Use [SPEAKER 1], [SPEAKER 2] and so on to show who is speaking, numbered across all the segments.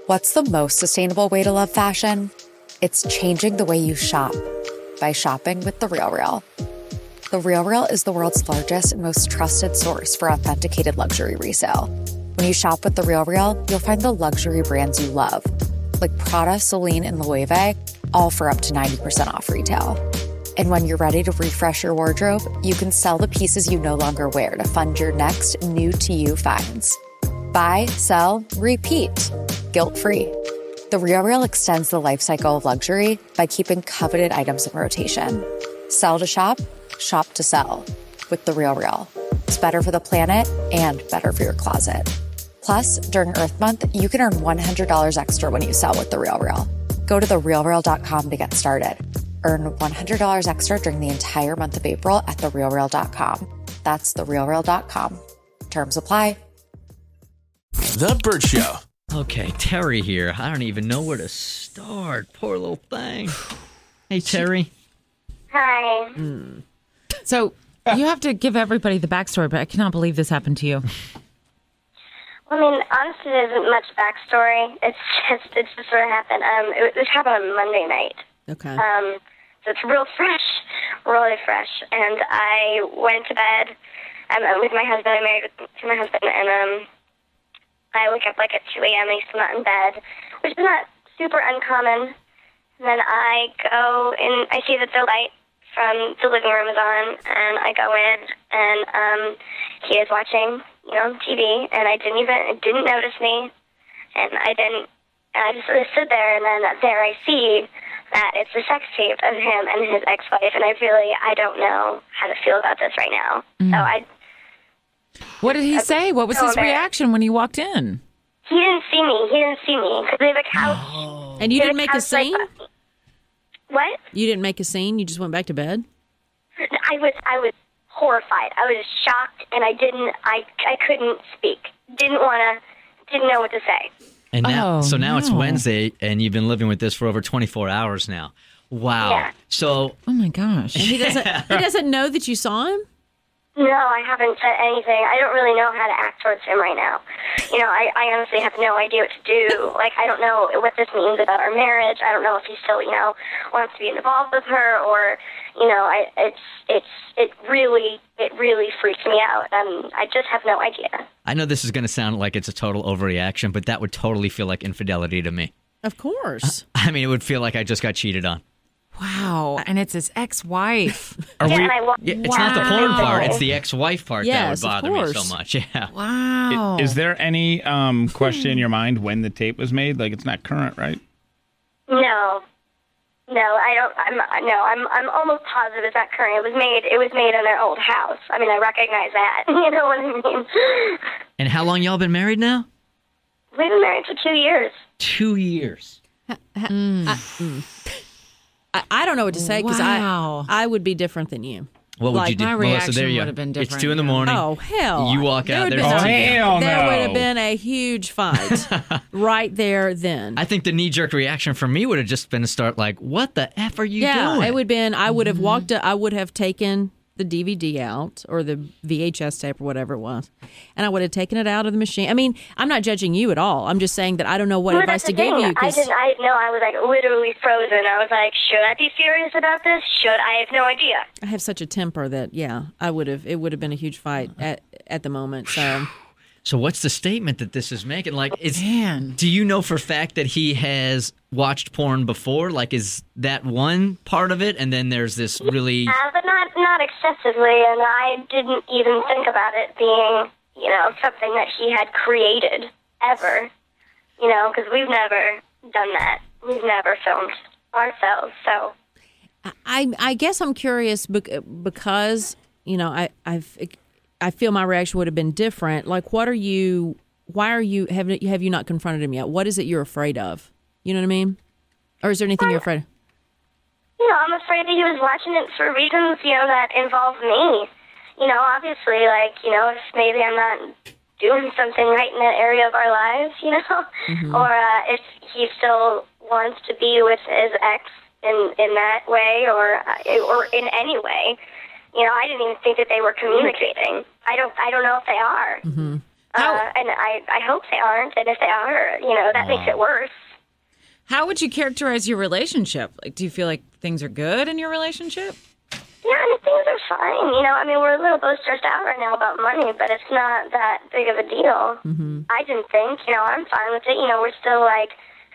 [SPEAKER 1] What's the most sustainable way to love fashion? It's changing the way you shop by shopping with The RealReal. The RealReal is the world's largest and most trusted source for authenticated luxury resale. When you shop with The RealReal, you'll find the luxury brands you love, like Prada, Celine, and Loewe, all for up to 90% off retail. And when you're ready to refresh your wardrobe, you can sell the pieces you no longer wear to fund your next new-to-you finds. Buy, sell, repeat. Guilt-free. The RealReal extends the life cycle of luxury by keeping coveted items in rotation. Sell to shop, shop to sell. With The RealReal. It's better for the planet and better for your closet. Plus, during Earth Month, you can earn $100 extra when you sell with The RealReal. Go to therealreal.com to get started. Earn $100 extra during the entire month of April at therealreal.com. That's therealreal.com. Terms apply.
[SPEAKER 2] The Burt Show.
[SPEAKER 3] Okay, Terry here. I don't even know where to start. Poor little thing. Hey, Terry.
[SPEAKER 4] Hi.
[SPEAKER 5] So you have to give everybody the backstory, but I cannot believe this happened to you.
[SPEAKER 4] I mean, honestly, there isn't much backstory. It's just what happened. This happened on Monday night.
[SPEAKER 6] Okay.
[SPEAKER 4] So it's real fresh, really fresh. And I went to bed. I'm with my husband. I'm married to my husband, and I wake up like at 2 a.m. and he's still not in bed, which is not super uncommon. And then I go and I see that the light from the living room is on, and I go in, and he is watching, TV, and it didn't notice me, and I just sort of stood there, and then there I see that it's a sex tape of him and his ex-wife, and I don't know how to feel about this right now. So
[SPEAKER 5] What did he say? What was his reaction when he walked in?
[SPEAKER 4] He didn't see me because they have a couch.
[SPEAKER 6] And you didn't make a scene?
[SPEAKER 4] What?
[SPEAKER 6] You didn't make a scene? You just went back to bed?
[SPEAKER 4] I was horrified. I was shocked, and I couldn't speak. Didn't know what to say.
[SPEAKER 3] And now, now it's
[SPEAKER 5] no.
[SPEAKER 3] Wednesday, and you've been living with this for over 24 hours now. Wow.
[SPEAKER 4] Yeah.
[SPEAKER 3] So,
[SPEAKER 5] Oh my gosh.
[SPEAKER 6] And he doesn't know that you saw him?
[SPEAKER 4] No, I haven't said anything. I don't really know how to act towards him right now. I honestly have no idea what to do. I don't know what this means about our marriage. I don't know if he still, wants to be involved with her, or, it really freaks me out. I just have no idea.
[SPEAKER 3] I know this is going to sound like it's a total overreaction, but that would totally feel like infidelity to me.
[SPEAKER 6] Of course.
[SPEAKER 3] I mean, it would feel like I just got cheated on.
[SPEAKER 5] Wow. And it's his ex-wife.
[SPEAKER 3] It's not the porn part. It's the ex-wife part
[SPEAKER 6] Yes,
[SPEAKER 3] that would
[SPEAKER 6] of
[SPEAKER 3] bother me
[SPEAKER 6] course.
[SPEAKER 3] so much. Yeah.
[SPEAKER 5] Wow.
[SPEAKER 7] Is there any question in your mind when the tape was made? Like, it's not current, right?
[SPEAKER 4] No, I don't. I'm almost positive it's not current. It was made in their old house. I mean, I recognize that. You know what I mean?
[SPEAKER 3] And how long y'all been married now?
[SPEAKER 4] We've been married for 2 years.
[SPEAKER 3] 2 years.
[SPEAKER 6] I don't know what to say because
[SPEAKER 5] Wow.
[SPEAKER 6] I would be different than you.
[SPEAKER 3] What would you do?
[SPEAKER 5] my
[SPEAKER 3] Melissa,
[SPEAKER 5] reaction
[SPEAKER 3] there you
[SPEAKER 5] would
[SPEAKER 3] go.
[SPEAKER 5] have been
[SPEAKER 3] It's
[SPEAKER 5] different,
[SPEAKER 3] 2 a.m.
[SPEAKER 6] Oh, hell.
[SPEAKER 3] You walk out,
[SPEAKER 6] There
[SPEAKER 3] there's
[SPEAKER 6] would
[SPEAKER 3] two.
[SPEAKER 7] hell
[SPEAKER 6] There would
[SPEAKER 7] no.
[SPEAKER 6] have been a huge fight right there then.
[SPEAKER 3] I think the knee-jerk reaction for me would have just been to start like, what the F are you doing?
[SPEAKER 6] It would have been, I would have taken the DVD out or the VHS tape or whatever it was, and I would have taken it out of the machine. I mean, I'm not judging you at all. I'm just saying that I don't know what
[SPEAKER 4] Well,
[SPEAKER 6] advice
[SPEAKER 4] that's
[SPEAKER 6] to
[SPEAKER 4] the
[SPEAKER 6] give
[SPEAKER 4] thing.
[SPEAKER 6] you.
[SPEAKER 4] I was like literally frozen. I was like, should I be furious about this? I have no idea.
[SPEAKER 6] I have such a temper that, it would have been a huge fight at the moment.
[SPEAKER 3] So what's the statement that this is making? Like,
[SPEAKER 5] Man.
[SPEAKER 3] do you know for a fact that he has watched porn before? Like, is that one part of it? And then there's this really...
[SPEAKER 4] But not excessively, and I didn't even think about it being, something that he had created ever. Because we've never done that. We've never filmed ourselves, so...
[SPEAKER 6] I guess I'm curious because, I feel my reaction would have been different. Like, have you not confronted him yet? What is it you're afraid of? You know what I mean? Or is there anything you're afraid of?
[SPEAKER 4] I'm afraid that he was watching it for reasons, that involve me. Obviously, if maybe I'm not doing something right in that area of our lives,
[SPEAKER 6] Mm-hmm.
[SPEAKER 4] or if he still wants to be with his ex in that way, or in any way. I didn't even think that they were communicating. I don't know if they are.
[SPEAKER 6] Mm-hmm.
[SPEAKER 4] And I hope they aren't. And if they are, that makes it worse.
[SPEAKER 5] How would you characterize your relationship? Like, do you feel like things are good in your relationship?
[SPEAKER 4] Yeah, I mean, things are fine. We're a little both stressed out right now about money, but it's not that big of a deal.
[SPEAKER 6] Mm-hmm.
[SPEAKER 4] I didn't think. I'm fine with it. We're still like,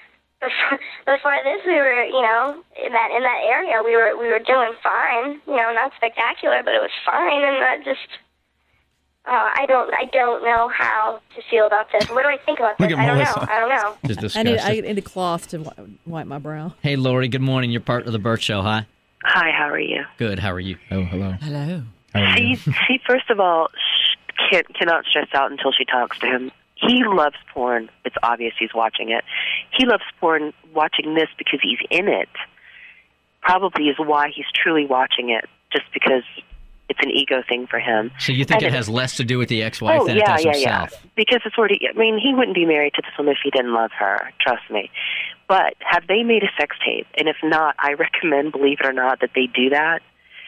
[SPEAKER 4] before this, we were, in that area, we were doing fine. Not spectacular, but it was fine. And that just, I don't know how to feel about this. What do I think about this? I don't know.
[SPEAKER 3] Just
[SPEAKER 6] I
[SPEAKER 3] disgusting.
[SPEAKER 6] need a cloth to wipe my brow.
[SPEAKER 3] Hey, Lori, good morning. You're part of the Burt Show. Hi.
[SPEAKER 8] Hi, how are you?
[SPEAKER 3] Good. How are you?
[SPEAKER 7] Oh, hello.
[SPEAKER 5] Hello.
[SPEAKER 8] She first of all, cannot stress out until she talks to him. He loves porn. It's obvious he's watching it. He loves porn watching this because he's in it. Probably is why he's truly watching it, just because it's an ego thing for him.
[SPEAKER 3] So you think it has less to do with the ex-wife than it does himself?
[SPEAKER 8] Yeah. Because it's already, he wouldn't be married to this woman if he didn't love her. Trust me. But have they made a sex tape? And if not, I recommend, believe it or not, that they do that.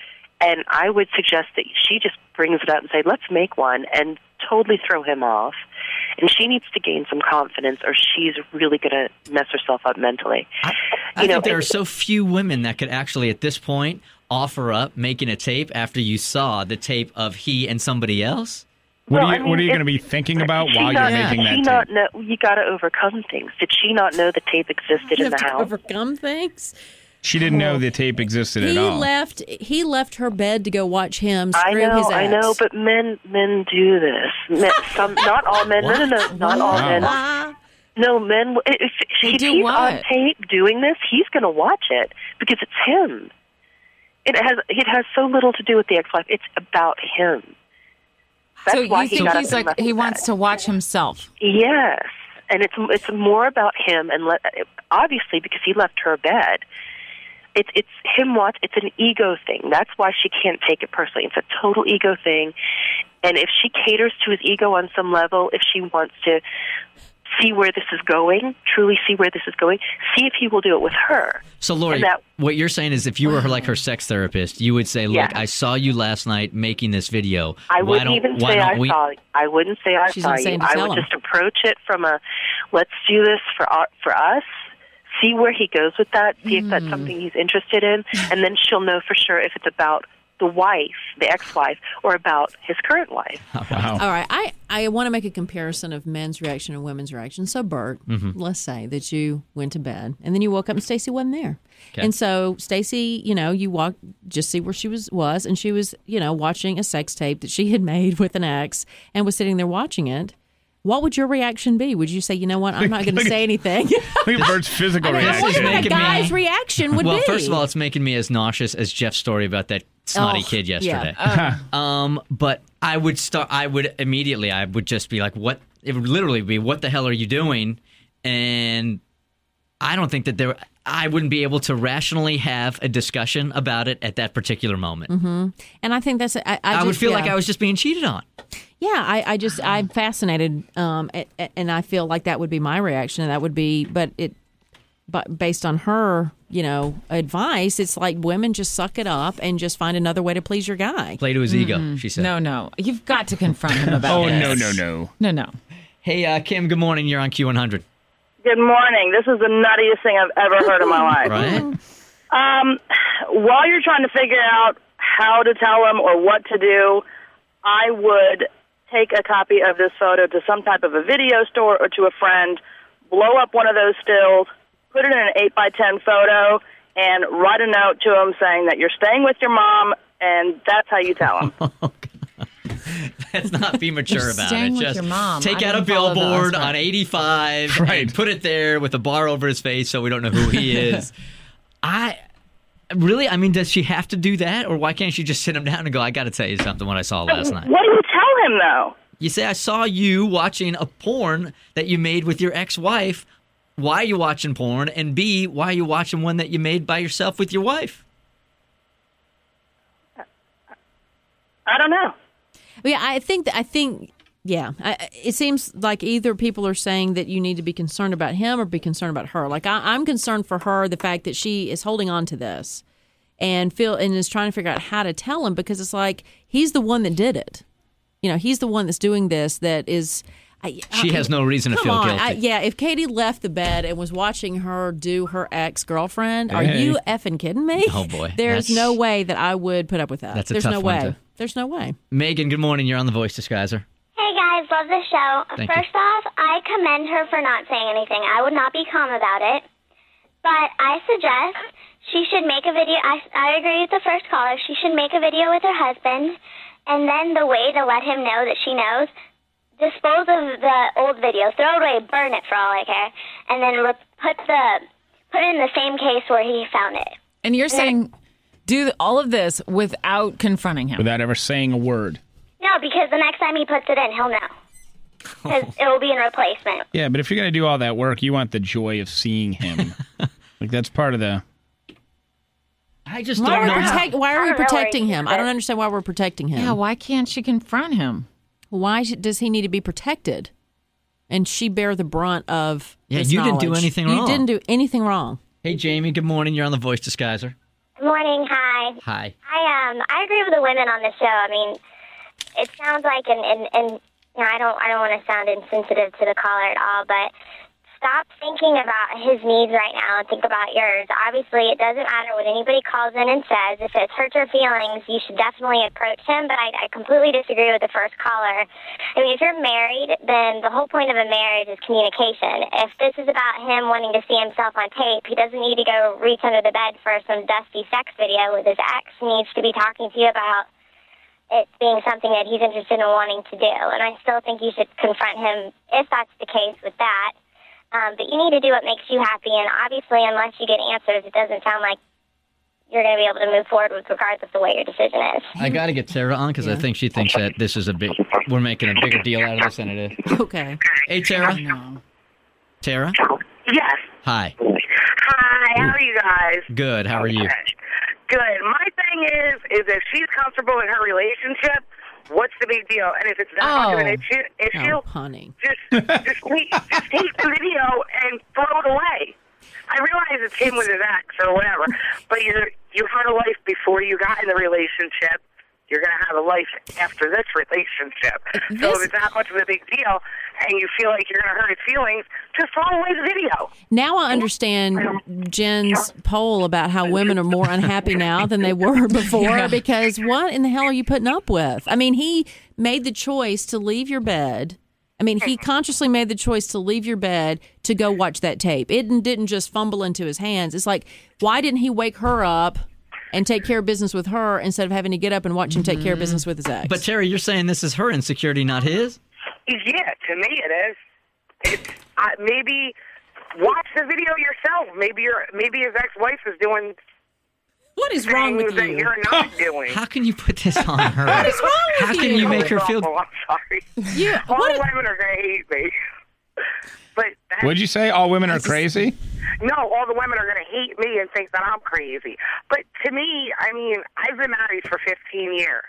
[SPEAKER 8] And I would suggest that she just brings it up and say, let's make one, and totally throw him off. And she needs to gain some confidence, or she's really going to mess herself up mentally.
[SPEAKER 3] I think there are so few women that could actually, at this point, offer up making a tape after you saw the tape of he and somebody else.
[SPEAKER 7] What are you going to be thinking about while you're making that tape?
[SPEAKER 8] You got to overcome things. Did she not know the tape existed in the house?
[SPEAKER 6] Overcome things?
[SPEAKER 7] She didn't know the tape existed at all.
[SPEAKER 6] He left her bed to go watch him screw his ex.
[SPEAKER 8] I know, but men do this. Not all men. No, not all men. No, men. If he's on tape doing this, he's going to watch it because it's him. It has so little to do with the ex-wife. It's about him. That's
[SPEAKER 5] so
[SPEAKER 8] why
[SPEAKER 5] you think he wants to watch himself?
[SPEAKER 8] Yes, and it's more about him, and obviously because he left her bed. It's him watch. It's an ego thing. That's why she can't take it personally. It's a total ego thing, and if she caters to his ego on some level, if she wants to see where this is going, truly see where this is going, see if he will do it with her.
[SPEAKER 3] So, Lori, what you're saying is if you were her sex therapist, you would say, look, I saw you last night making this video.
[SPEAKER 8] I wouldn't even say I saw you. I wouldn't say I saw you. I would just approach it from let's do this for us. See where he goes with that, see if that's something he's interested in, and then she'll know for sure if it's about the wife, the ex-wife, or about his current wife.
[SPEAKER 7] Wow.
[SPEAKER 6] All right. I want to make a comparison of men's reaction and women's reaction. So, Bert, let's say that you went to bed, and then you woke up and Stacy wasn't there. Okay. And so, Stacy, you walked, just see where she was, and she was, watching a sex tape that she had made with an ex and was sitting there watching it. What would your reaction be? Would you say, you know what, I'm not going to say anything?
[SPEAKER 7] Look at Bert's physical reaction.
[SPEAKER 6] I wonder what a guy's reaction would be.
[SPEAKER 3] Well, first of all, it's making me as nauseous as Jeff's story about that snotty kid yesterday.
[SPEAKER 6] Yeah.
[SPEAKER 3] But I would just be like, what? It would literally be, what the hell are you doing? And I don't think that I wouldn't be able to rationally have a discussion about it at that particular moment.
[SPEAKER 6] Mm-hmm. And I think that's... I
[SPEAKER 3] would feel like I was just being cheated on.
[SPEAKER 6] Yeah, I'm fascinated, and I feel like that would be my reaction, and that would be, but based on her, advice, it's like women just suck it up and just find another way to please your guy.
[SPEAKER 3] Play to his ego, she said.
[SPEAKER 5] No, you've got to confront him about this. No.
[SPEAKER 3] Hey, Kim, good morning. You're on Q100.
[SPEAKER 9] Good morning. This is the nuttiest thing I've ever heard in my life.
[SPEAKER 3] Right?
[SPEAKER 9] While you're trying to figure out how to tell him or what to do, I would take a copy of this photo to some type of a video store or to a friend, blow up one of those stills, put it in an 8x10 photo, and write a note to him saying that you're staying with your mom, and that's how you tell him.
[SPEAKER 3] Let's not be mature about it.
[SPEAKER 5] Just your mom.
[SPEAKER 3] Take out a billboard on 85 and put it there with a bar over his face so we don't know who he is. Does she have to do that? Or why can't she just sit him down and go, I got to tell you something what I saw last night?
[SPEAKER 9] What do you tell him, though?
[SPEAKER 3] You say, I saw you watching a porn that you made with your ex-wife. Why are you watching porn? And B, why are you watching one that you made by yourself with your wife?
[SPEAKER 9] I don't know.
[SPEAKER 6] Yeah, I think. It seems like either people are saying that you need to be concerned about him or be concerned about her. Like I'm concerned for her, the fact that she is holding on to this and is trying to figure out how to tell him, because it's like he's the one that did it. he's the one that's doing this. That is.
[SPEAKER 3] She has no reason to
[SPEAKER 6] come
[SPEAKER 3] feel
[SPEAKER 6] on.
[SPEAKER 3] guilty.
[SPEAKER 6] If Katie left the bed and was watching her do her ex-girlfriend, are you effing kidding me?
[SPEAKER 3] Oh, boy.
[SPEAKER 6] There's no way that I would put up with that.
[SPEAKER 3] That's a
[SPEAKER 6] There's
[SPEAKER 3] tough
[SPEAKER 6] no
[SPEAKER 3] one
[SPEAKER 6] way.
[SPEAKER 3] to-
[SPEAKER 6] There's no way.
[SPEAKER 3] Megan, good morning. You're on the Voice Disguiser.
[SPEAKER 4] Hey guys, love the show.
[SPEAKER 3] Thank
[SPEAKER 4] First off, I commend her for not saying anything. I would not be calm about it. But I suggest she should make a video. I agree with the first caller. She should make a video with her husband, and then the way to let him know that she knows, dispose of the old video, throw it away, burn it for all I care, and then put it in the same case where he found it.
[SPEAKER 5] And you're saying do all of this without confronting him?
[SPEAKER 7] Without ever saying a word.
[SPEAKER 4] No, because the next time he puts it in, he'll know. Because it will be in replacement.
[SPEAKER 7] Yeah, but if you're going to do all that work, you want the joy of seeing him. Like, that's part of the...
[SPEAKER 3] I just
[SPEAKER 6] Why
[SPEAKER 3] don't know.
[SPEAKER 6] why are we
[SPEAKER 4] I don't know
[SPEAKER 6] protecting
[SPEAKER 4] where
[SPEAKER 6] him?
[SPEAKER 4] he
[SPEAKER 6] I don't
[SPEAKER 4] is.
[SPEAKER 6] understand why we're protecting him.
[SPEAKER 5] Yeah, why can't she confront him?
[SPEAKER 6] Why does he need to be protected? And she bear the brunt of
[SPEAKER 3] Yeah,
[SPEAKER 6] this
[SPEAKER 3] you didn't do
[SPEAKER 6] knowledge.
[SPEAKER 3] anything
[SPEAKER 6] You
[SPEAKER 3] wrong.
[SPEAKER 6] didn't do anything wrong.
[SPEAKER 3] Hey, Jamie, good morning. You're on the Voice Disguiser.
[SPEAKER 4] Good morning, hi.
[SPEAKER 3] Hi.
[SPEAKER 4] I agree with the women on the show. I mean, it sounds like, and I don't want to sound insensitive to the caller at all, but stop thinking about his needs right now and think about yours. Obviously, it doesn't matter what anybody calls in and says. If it hurts your feelings, you should definitely approach him, but I completely disagree with the first caller. I mean, if you're married, then the whole point of a marriage is communication. If this is about him wanting to see himself on tape, he doesn't need to go reach under the bed for some dusty sex video with his ex. He needs to be talking to you about it being something that he's interested in wanting to do. And I still think you should confront him if that's the case with that. But you need to do what makes you happy, and obviously, unless you get answers, it doesn't sound like you're going to be able to move forward with regards of the way your decision is.
[SPEAKER 3] I got to get Tara on because I think she thinks that this is we're making a bigger deal out of this than it is.
[SPEAKER 6] Okay.
[SPEAKER 3] Hey, Tara. Tara?
[SPEAKER 10] Yes.
[SPEAKER 3] Hi.
[SPEAKER 10] Hi, how are you guys?
[SPEAKER 3] Good. How are you?
[SPEAKER 10] Good. My thing is if she's comfortable in her relationship, what's the big deal? And if it's not much of an issue,
[SPEAKER 6] honey.
[SPEAKER 10] just take the video and throw it away. I realize it's him with his ex or whatever, but you had a life before you got in the relationship. You're going to have a life after this relationship. So if it's that much of a big deal and you feel like you're going to hurt his feelings, just throw away the video.
[SPEAKER 6] Now I understand Jen's poll about how women are more unhappy now than they were before because what in the hell are you putting up with? I mean, he made the choice to leave your bed. I mean, he consciously made the choice to leave your bed to go watch that tape. It didn't just fumble into his hands. It's like, why didn't he wake her up and take care of business with her instead of having to get up and watch him take care of business with his ex?
[SPEAKER 3] But, Terry, you're saying this is her insecurity, not his?
[SPEAKER 10] Yeah, to me it is. It's maybe watch the video yourself. Maybe his ex-wife is doing.
[SPEAKER 6] What is wrong with
[SPEAKER 10] that
[SPEAKER 6] you?
[SPEAKER 10] You're not doing.
[SPEAKER 3] How can you put this on her?
[SPEAKER 6] What is wrong with
[SPEAKER 3] How can you make her feel?
[SPEAKER 10] I'm sorry. All women are going to hate me. But
[SPEAKER 7] What'd you say? All women are crazy?
[SPEAKER 10] no, all the women are going to hate me and think that I'm crazy. But to me, I mean, I've been married for 15 years,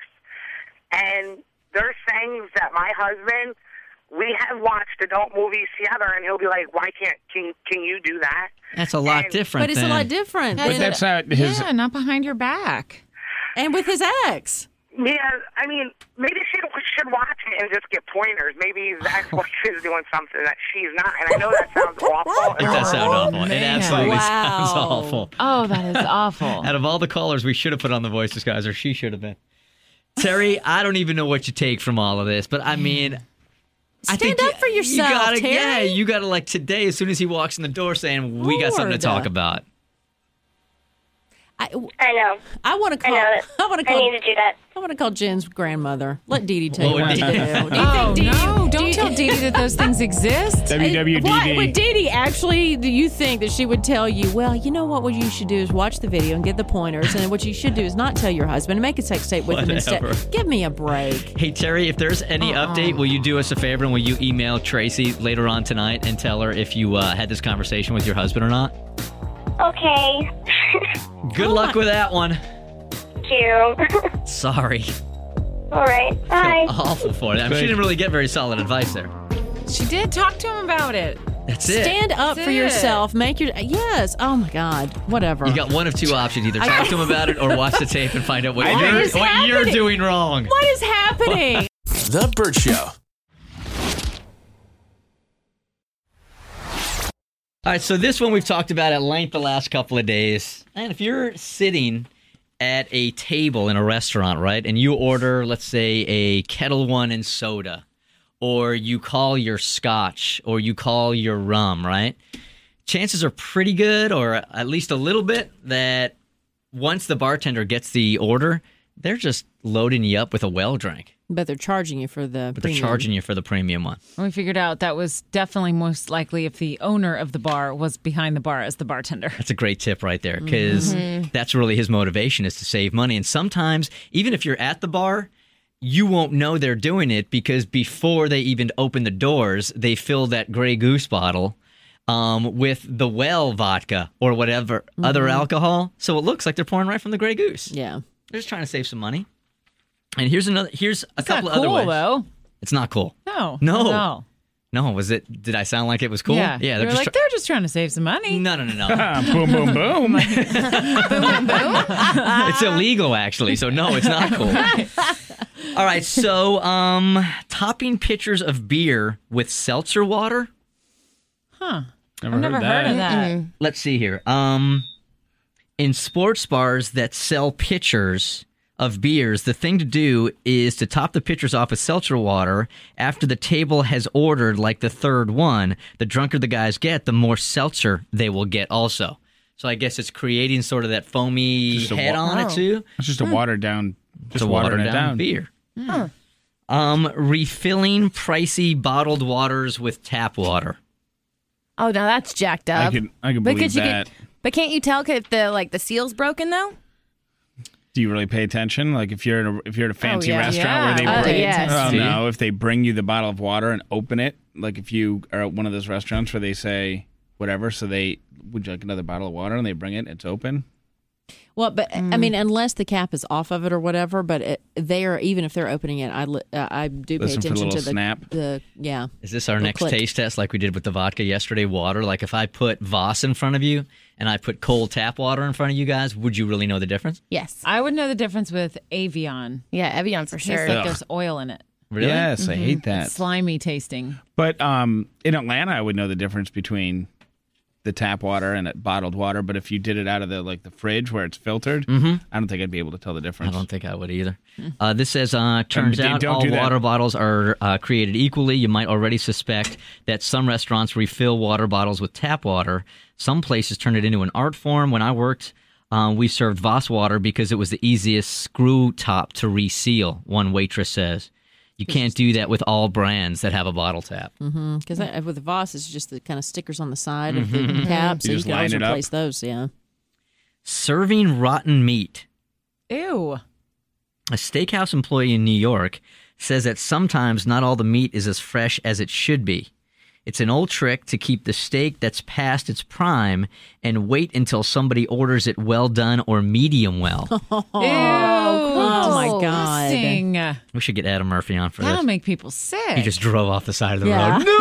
[SPEAKER 10] and there's things that my husband. We have watched adult movies together, and he'll be like, "Why can you do that?"
[SPEAKER 3] That's a lot different.
[SPEAKER 6] But it's a lot different.
[SPEAKER 7] But that's not his...
[SPEAKER 5] Yeah, not behind your back.
[SPEAKER 6] And with his ex.
[SPEAKER 10] Yeah, I mean, maybe she should watch it and just get pointers. Maybe his ex-wife is doing something that she's not, and I know that sounds awful.
[SPEAKER 3] It does sound awful. It
[SPEAKER 5] man.
[SPEAKER 3] absolutely
[SPEAKER 6] Wow.
[SPEAKER 3] sounds awful.
[SPEAKER 5] Oh, that is awful.
[SPEAKER 3] Out of all the callers we should have put on the Voice Disguiser, she should have been. Terry, I don't even know what you take from all of this, but I mean...
[SPEAKER 6] Stand up for yourself,
[SPEAKER 3] you gotta,
[SPEAKER 6] Terry.
[SPEAKER 3] Yeah, you got to, like, today, as soon as he walks in the door saying, we got something to
[SPEAKER 6] Lord.
[SPEAKER 3] talk about.
[SPEAKER 4] I know.
[SPEAKER 6] I want to call.
[SPEAKER 4] I know that.
[SPEAKER 6] I want to
[SPEAKER 4] I
[SPEAKER 6] call.
[SPEAKER 4] need to do that.
[SPEAKER 6] I want to call Jen's grandmother. Let Dee Dee tell you
[SPEAKER 3] What
[SPEAKER 6] what
[SPEAKER 3] would
[SPEAKER 6] to
[SPEAKER 3] Dee
[SPEAKER 6] do.
[SPEAKER 3] Dee-
[SPEAKER 6] Do you
[SPEAKER 5] Oh,
[SPEAKER 6] think
[SPEAKER 5] no. Don't tell Dee Dee that those things exist.
[SPEAKER 6] What would
[SPEAKER 7] WWDD.
[SPEAKER 6] Dee Dee actually? Do you think that she would tell you? Well, you know what you should do is watch the video and get the pointers, and then what you should do is not tell your husband and make a sex tape with him
[SPEAKER 3] Whatever.
[SPEAKER 6] instead. Give me a break.
[SPEAKER 3] Hey, Terry, if there's any update, will you do us a favor and will you email Tracy later on tonight and tell her if you had this conversation with your husband or not?
[SPEAKER 4] Okay.
[SPEAKER 3] Good luck with that one.
[SPEAKER 4] Thank you.
[SPEAKER 3] Sorry.
[SPEAKER 4] All right. Bye.
[SPEAKER 3] Awful for it. I mean, she didn't really get very solid advice there.
[SPEAKER 5] She did talk to him about it.
[SPEAKER 3] That's it.
[SPEAKER 6] Stand up
[SPEAKER 5] That's
[SPEAKER 6] for
[SPEAKER 5] it.
[SPEAKER 6] yourself. Make your yes. Oh my God. Whatever.
[SPEAKER 3] You got one of two options. Either talk to him about it or watch the tape and find out what,
[SPEAKER 6] What is
[SPEAKER 3] you're
[SPEAKER 6] happening?
[SPEAKER 3] doing wrong.
[SPEAKER 6] What is happening?
[SPEAKER 2] The Burt Show.
[SPEAKER 3] All right, so this one we've talked about at length the last couple of days. And if you're sitting at a table in a restaurant, right, and you order, let's say, a Kettle One and soda, or you call your scotch, or you call your rum, right, chances are pretty good, or at least a little bit, that once the bartender gets the order, they're just loading you up with a well drink.
[SPEAKER 6] But they're charging you for the
[SPEAKER 3] But
[SPEAKER 6] premium.
[SPEAKER 3] they're charging you for the premium one.
[SPEAKER 5] And we figured out that was definitely most likely if the owner of the bar was behind the bar as the bartender.
[SPEAKER 3] That's a great tip right there, because that's really his motivation, is to save money. And sometimes, even if you're at the bar, you won't know they're doing it, because before they even open the doors, they fill that Grey Goose bottle with the well vodka or whatever other alcohol. So it looks like they're pouring right from the Grey Goose.
[SPEAKER 6] Yeah.
[SPEAKER 3] They're just trying to save some money. And here's a couple
[SPEAKER 5] not
[SPEAKER 3] other
[SPEAKER 5] cool,
[SPEAKER 3] ways.
[SPEAKER 5] though.
[SPEAKER 3] It's not cool.
[SPEAKER 5] No.
[SPEAKER 3] No, was it? Did I sound like it was cool?
[SPEAKER 5] Yeah.
[SPEAKER 3] They're
[SPEAKER 5] They're
[SPEAKER 3] just
[SPEAKER 5] like, they're just trying to save some money.
[SPEAKER 3] No.
[SPEAKER 7] Boom, boom, boom.
[SPEAKER 3] It's illegal, actually, so no, it's not cool. All right, so topping pitchers of beer with seltzer water.
[SPEAKER 5] Huh.
[SPEAKER 7] Never
[SPEAKER 5] I've never heard of that.
[SPEAKER 3] Let's see here. In sports bars that sell pitchers of beers, the thing to do is to top the pitchers off with seltzer water after the table has ordered like the third one. The drunker the guys get, the more seltzer they will get also. So I guess it's creating sort of that foamy
[SPEAKER 7] Just a
[SPEAKER 3] head on it too.
[SPEAKER 7] It's just a watered down,
[SPEAKER 3] It's a watered down beer. Refilling pricey bottled waters with tap water.
[SPEAKER 11] Oh, now that's jacked up.
[SPEAKER 7] I could believe that.
[SPEAKER 11] But can't you tell if the seal's broken though?
[SPEAKER 7] Do you really pay attention? Like if you're at a fancy restaurant where they
[SPEAKER 11] yes.
[SPEAKER 7] if they bring you the bottle of water and open it, like if you are at one of those restaurants where they say whatever, so would you like another bottle of water and they bring it, it's open.
[SPEAKER 6] Well, but I mean, unless the cap is off of it or whatever, but even if they're opening it, I do pay
[SPEAKER 7] Listen for the
[SPEAKER 6] attention
[SPEAKER 7] little
[SPEAKER 6] to the
[SPEAKER 7] snap.
[SPEAKER 6] Yeah.
[SPEAKER 3] Is this our
[SPEAKER 6] Little
[SPEAKER 3] next
[SPEAKER 6] click.
[SPEAKER 3] taste test like we did with the vodka yesterday, water? Like if I put Voss in front of you and I put cold tap water in front of you guys, would you really know the difference?
[SPEAKER 11] Yes.
[SPEAKER 5] I would know the difference with Avion.
[SPEAKER 11] Yeah, Evian for
[SPEAKER 5] It
[SPEAKER 11] sure.
[SPEAKER 5] tastes like there's oil in it.
[SPEAKER 3] Really?
[SPEAKER 7] Yes, I hate that.
[SPEAKER 5] It's slimy tasting.
[SPEAKER 7] But in Atlanta, I would know the difference between the tap water and bottled water. But if you did it out of the fridge where it's filtered, I don't think I'd be able to tell the difference.
[SPEAKER 3] I don't think I would either. This says, turns out
[SPEAKER 7] don't
[SPEAKER 3] all
[SPEAKER 7] do that.
[SPEAKER 3] water bottles are created equally. You might already suspect that some restaurants refill water bottles with tap water. Some places turn it into an art form. When I worked, we served Voss water because it was the easiest screw top to reseal, one waitress says. You can't do that with all brands that have a bottle tap.
[SPEAKER 6] Because with the Voss, it's just the kind of stickers on the side of the cap, so
[SPEAKER 7] You
[SPEAKER 6] you
[SPEAKER 7] just
[SPEAKER 6] can always
[SPEAKER 7] line it up.
[SPEAKER 6] replace those. Yeah.
[SPEAKER 3] Serving rotten meat.
[SPEAKER 5] Ew.
[SPEAKER 3] A steakhouse employee in New York says that sometimes not all the meat is as fresh as it should be. It's an old trick to keep the steak that's past its prime and wait until somebody orders it well done or medium well.
[SPEAKER 5] Oh
[SPEAKER 6] my God.
[SPEAKER 5] Disgusting.
[SPEAKER 3] We should get Adam Murphy on for
[SPEAKER 5] That'll
[SPEAKER 3] this.
[SPEAKER 5] make people sick.
[SPEAKER 3] He just drove off the side of the
[SPEAKER 6] Yeah.
[SPEAKER 3] road.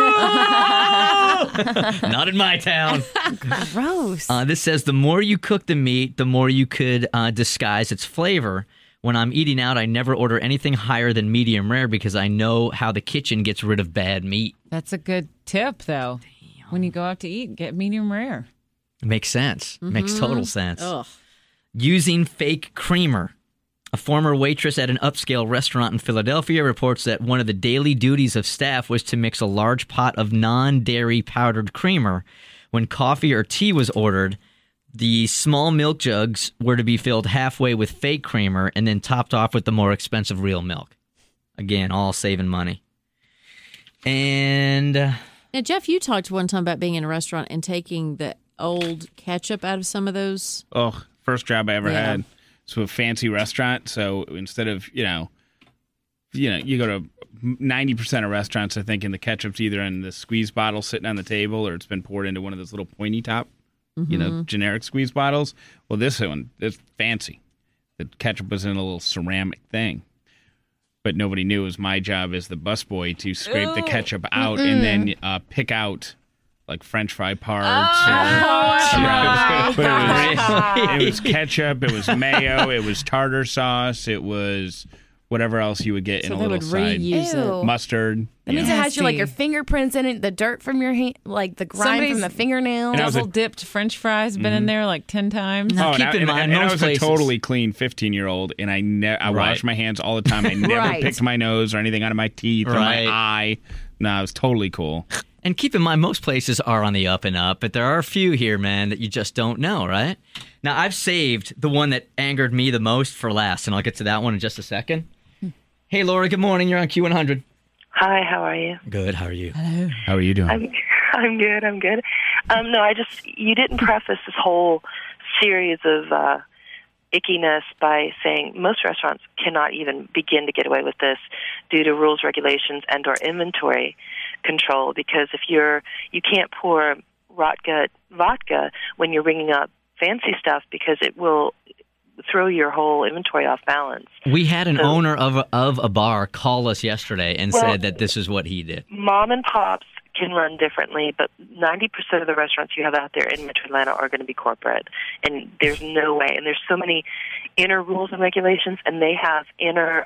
[SPEAKER 3] No! Not in my town.
[SPEAKER 11] Gross.
[SPEAKER 3] This says the more you cook the meat, the more you could disguise its flavor. When I'm eating out, I never order anything higher than medium rare because I know how the kitchen gets rid of bad meat.
[SPEAKER 5] That's a good tip, though. When you go out to eat, get medium rare.
[SPEAKER 3] Makes sense. Makes total sense.
[SPEAKER 6] Ugh.
[SPEAKER 3] Using fake creamer. A former waitress at an upscale restaurant in Philadelphia reports that one of the daily duties of staff was to mix a large pot of non-dairy powdered creamer. When coffee or tea was ordered, the small milk jugs were to be filled halfway with fake creamer and then topped off with the more expensive real milk. Again, all saving money. And
[SPEAKER 6] Now, Jeff, you talked one time about being in a restaurant and taking the old ketchup out of some of those.
[SPEAKER 7] Oh, first job I ever
[SPEAKER 6] Yeah.
[SPEAKER 7] had. So a fancy restaurant. So instead of, you go to 90% of restaurants, I think, and the ketchup's either in the squeeze bottle sitting on the table or it's been poured into one of those little pointy top, generic squeeze bottles. Well, this one, it's fancy. The ketchup was in a little ceramic thing. But nobody knew it was my job as the busboy to scrape the ketchup out and then pick out like French fry parts. But it was ketchup, it was mayo, it was tartar sauce, it was whatever else you would get in
[SPEAKER 6] So
[SPEAKER 7] a
[SPEAKER 6] they
[SPEAKER 7] little
[SPEAKER 6] would
[SPEAKER 7] side.
[SPEAKER 6] reuse
[SPEAKER 11] Ew.
[SPEAKER 6] it.
[SPEAKER 7] Mustard.
[SPEAKER 11] That means
[SPEAKER 7] you
[SPEAKER 11] it
[SPEAKER 7] know.
[SPEAKER 11] has your your fingerprints in it, the dirt from your hand, like the grime
[SPEAKER 5] Somebody's
[SPEAKER 11] from the fingernails.
[SPEAKER 7] And I was
[SPEAKER 5] Double dipped French fries been in there like 10 times.
[SPEAKER 3] Now,
[SPEAKER 7] Oh,
[SPEAKER 3] keep
[SPEAKER 7] and
[SPEAKER 3] in mind,
[SPEAKER 7] and I
[SPEAKER 3] most
[SPEAKER 7] was
[SPEAKER 3] places-
[SPEAKER 7] a totally clean 15-year-old, and I
[SPEAKER 3] Right.
[SPEAKER 7] washed my hands all the time. I never
[SPEAKER 11] Right.
[SPEAKER 7] picked my nose or anything out of my teeth or
[SPEAKER 3] Right.
[SPEAKER 7] my eye. No, it was totally cool.
[SPEAKER 3] And keep in mind, most places are on the up and up, but there are a few here, man, that you just don't know, right? Now, I've saved the one that angered me the most for last, and I'll get to that one in just a second. Hey, Laura, good morning. You're on Q100.
[SPEAKER 8] Hi, how are you?
[SPEAKER 3] Good. How are you?
[SPEAKER 7] How are you doing?
[SPEAKER 8] I'm good. I'm good. No, you didn't preface this whole series of ickiness by saying most restaurants cannot even begin to get away with this due to rules, regulations, and/or inventory control. Because if you can't pour vodka when you're ringing up fancy stuff because it will throw your whole inventory off balance.
[SPEAKER 3] We had an owner of a bar call us yesterday and
[SPEAKER 8] Well,
[SPEAKER 3] said that this is what he did.
[SPEAKER 8] Mom and pops can run differently, but 90% of the restaurants you have out there in Metro Atlanta are going to be corporate, and there's no way. And there's so many inner rules and regulations, and they have inner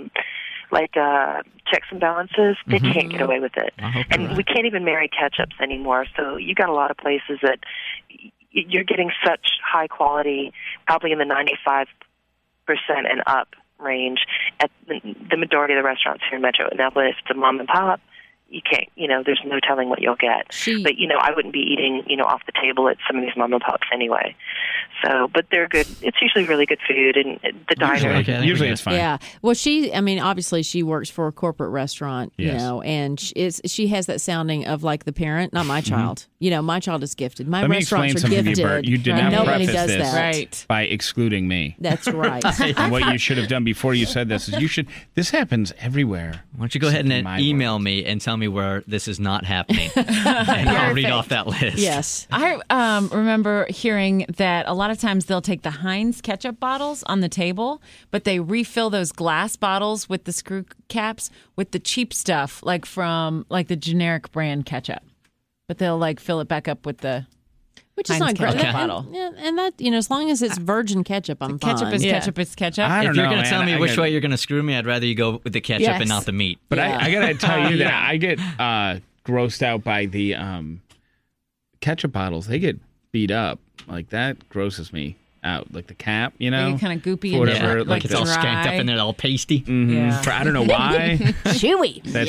[SPEAKER 8] checks and balances. They can't get away with it. And we can't even marry ketchups anymore. So you got a lot of places that you're getting such high quality, probably in the 95% and up range at the majority of the restaurants here in Metro. Now, if it's a mom and pop, you can't, there's no telling what you'll get. But, I wouldn't be eating, off the table at some of these mom and pops anyway. So, but they're good. It's usually really good food, and the diner.
[SPEAKER 7] Usually it's fine.
[SPEAKER 6] Yeah. Well, obviously she works for a corporate restaurant,
[SPEAKER 7] Yes.
[SPEAKER 6] and she has that sounding of like the parent, not my child. My child is gifted. My
[SPEAKER 7] Let me
[SPEAKER 6] restaurants
[SPEAKER 7] explain
[SPEAKER 6] are
[SPEAKER 7] something
[SPEAKER 6] gifted.
[SPEAKER 7] to you, Bert. You did
[SPEAKER 6] and
[SPEAKER 7] not
[SPEAKER 6] nobody
[SPEAKER 7] preface
[SPEAKER 6] does
[SPEAKER 7] this
[SPEAKER 6] that.
[SPEAKER 7] by excluding me.
[SPEAKER 6] That's right.
[SPEAKER 7] And what you should have done before you said this is this happens everywhere.
[SPEAKER 3] Why don't you go ahead and email me and tell me where this is not happening, and I'll read off that list.
[SPEAKER 6] Yes.
[SPEAKER 5] I remember hearing that a lot of times they'll take the Heinz ketchup bottles on the table, but they refill those glass bottles with the screw caps with the cheap stuff, like from the generic brand ketchup. But they'll fill it back up with the
[SPEAKER 6] Which is
[SPEAKER 5] Heinz
[SPEAKER 6] not great.
[SPEAKER 5] ketchup bottle.
[SPEAKER 6] And that, as long as it's virgin ketchup, I'm fine.
[SPEAKER 5] Ketchup is ketchup is ketchup.
[SPEAKER 7] I don't
[SPEAKER 3] If you're
[SPEAKER 7] know,
[SPEAKER 3] going to tell
[SPEAKER 7] man.
[SPEAKER 3] me
[SPEAKER 7] I
[SPEAKER 3] which
[SPEAKER 7] got-
[SPEAKER 3] way you're going to screw me, I'd rather you go with the ketchup and not the meat.
[SPEAKER 7] But I got to tell you that
[SPEAKER 5] Yeah.
[SPEAKER 7] I get grossed out by the ketchup bottles. They get beat up. Like, that grosses me out. Like the cap,
[SPEAKER 5] They get kind of goopy and
[SPEAKER 7] whatever,
[SPEAKER 3] Like it's all skanked up and then all pasty.
[SPEAKER 5] Yeah.
[SPEAKER 7] I don't know why.
[SPEAKER 11] Chewy.
[SPEAKER 7] That's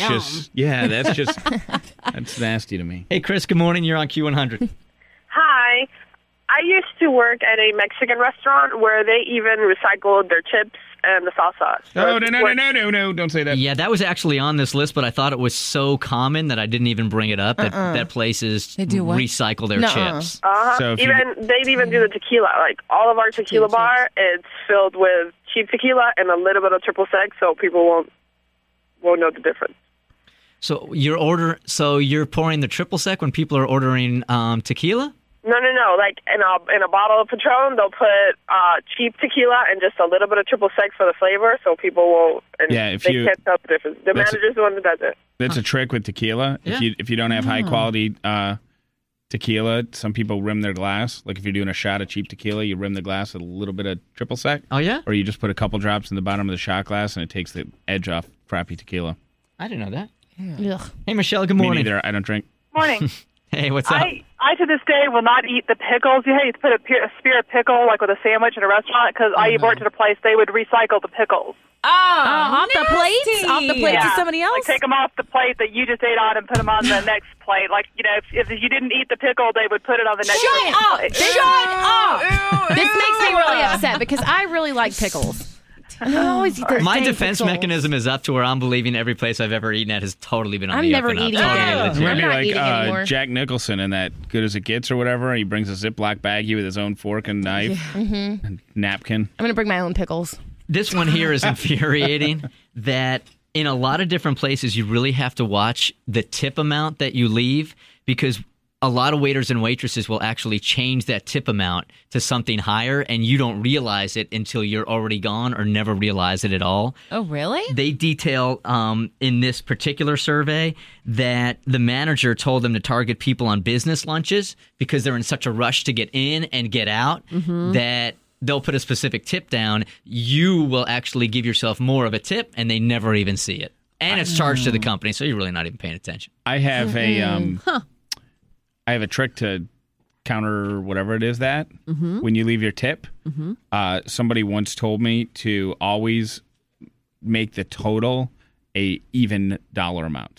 [SPEAKER 7] that's nasty to me.
[SPEAKER 3] Hey, Chris, good morning. You're on Q100.
[SPEAKER 12] Hi. I used to work at a Mexican restaurant where they even recycled their chips and the salsa.
[SPEAKER 7] Oh, no, don't say that.
[SPEAKER 3] Yeah, that was actually on this list, but I thought it was so common that I didn't even bring it up. That places
[SPEAKER 5] do what?
[SPEAKER 3] recycle their chips.
[SPEAKER 7] So if you-
[SPEAKER 12] They'd even do the tequila. Like all of our tequila bar, it's filled with cheap tequila and a little bit of triple sec, so people won't know the difference.
[SPEAKER 3] So you're pouring the triple sec when people are ordering tequila?
[SPEAKER 12] No. Like in a bottle of Patron, they'll put cheap tequila and just a little bit of triple sec for the flavor, so people won't. And
[SPEAKER 7] Yeah, if
[SPEAKER 12] they
[SPEAKER 7] you-
[SPEAKER 12] can't tell the difference. The
[SPEAKER 7] That's-
[SPEAKER 12] manager's the one that does it.
[SPEAKER 7] That's a trick with tequila.
[SPEAKER 3] Yeah.
[SPEAKER 7] If you don't have high quality tequila, some people rim their glass. Like if you're doing a shot of cheap tequila, you rim the glass with a little bit of triple sec.
[SPEAKER 3] Oh, yeah?
[SPEAKER 7] Or you just put a couple drops in the bottom of the shot glass and it takes the edge off crappy tequila.
[SPEAKER 3] I didn't know that.
[SPEAKER 11] Ugh.
[SPEAKER 3] Hey, Michelle, good
[SPEAKER 7] Me
[SPEAKER 3] morning.
[SPEAKER 7] neither. I don't drink.
[SPEAKER 13] Morning.
[SPEAKER 3] Hey, what's up?
[SPEAKER 13] I to this day will not eat the pickles. You used to put a spear of pickle like with a sandwich in a restaurant because I worked at a place they would recycle the pickles.
[SPEAKER 11] Off the plates? Off the plates of somebody else?
[SPEAKER 13] Like take them off the plate that you just ate on and put them on the next plate. Like, if you didn't eat the pickle, they would put it on the next
[SPEAKER 11] Shut up!
[SPEAKER 13] plate.
[SPEAKER 11] Shut up! This makes me really upset because I really like pickles. And I always eat those
[SPEAKER 3] My
[SPEAKER 11] dang
[SPEAKER 3] defense
[SPEAKER 11] pickles.
[SPEAKER 3] mechanism is up to where I'm believing every place I've ever eaten at has totally been on
[SPEAKER 11] I'm
[SPEAKER 3] the
[SPEAKER 11] never
[SPEAKER 3] up and up.
[SPEAKER 11] eating
[SPEAKER 3] Totally
[SPEAKER 11] again.
[SPEAKER 3] legit.
[SPEAKER 7] It might
[SPEAKER 11] I'm
[SPEAKER 7] be
[SPEAKER 11] not
[SPEAKER 7] like
[SPEAKER 11] eating anymore.
[SPEAKER 7] Jack Nicholson in that Good as It Gets or whatever. He brings a Ziploc baggie with his own fork and knife and napkin.
[SPEAKER 11] I'm going to bring my own pickles.
[SPEAKER 3] This one here is infuriating that in a lot of different places you really have to watch the tip amount that you leave because a lot of waiters and waitresses will actually change that tip amount to something higher and you don't realize it until you're already gone or never realize it at all.
[SPEAKER 5] Oh, really?
[SPEAKER 3] They detail in this particular survey that the manager told them to target people on business lunches because they're in such a rush to get in and get out that they'll put a specific tip down, you will actually give yourself more of a tip, and they never even see it. And it's charged to the company, so you're really not even paying attention.
[SPEAKER 7] I have I have a trick to counter whatever it is that when you leave your tip. Somebody once told me to always make the total a even dollar amount.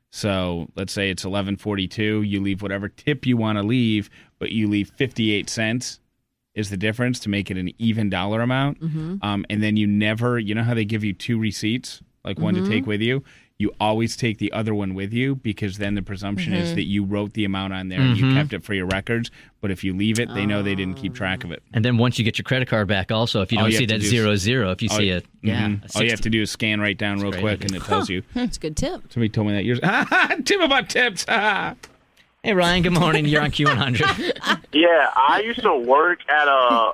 [SPEAKER 7] So let's say it's $11.42. You leave whatever tip you want to leave, but you leave 58 cents is the difference to make it an even dollar amount. And then you never, you know how they give you 2 receipts, like one to take with you? You always take the other one with you, because then the presumption is that you wrote the amount on there and you kept it for your records. But if you leave it, they know they didn't keep track of it.
[SPEAKER 3] And then once you get your credit card back also, if you don't see that 00, if you see it,
[SPEAKER 7] all you have to do is scan right down real quick and it tells you.
[SPEAKER 6] That's a good tip.
[SPEAKER 7] Somebody told me that years. Tip about tips.
[SPEAKER 3] Hey, Ryan, good morning. You're on Q100.
[SPEAKER 14] Yeah, I used to work at